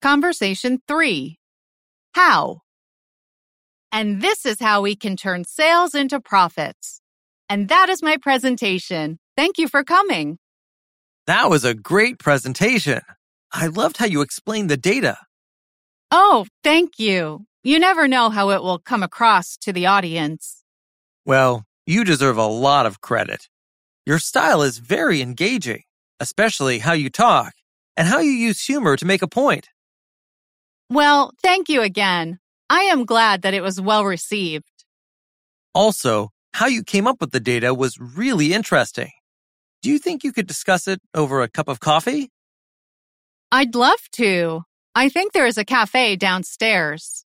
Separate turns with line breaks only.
Conversation 3. How? And this is how we can turn sales into profits. And that is my presentation. Thank you for coming.
That was a great presentation. I loved how you explained the data.
Oh, thank you. You never know how it will come across to the audience.
Well, you deserve a lot of credit. Your style is very engaging, especially how you talk and how you use humor to make a point.
Well, thank you again. I am glad that it was well received.
Also, how you came up with the data was really interesting. Do you think you could discuss it over a cup of coffee?
I'd love to. I think there is a cafe downstairs.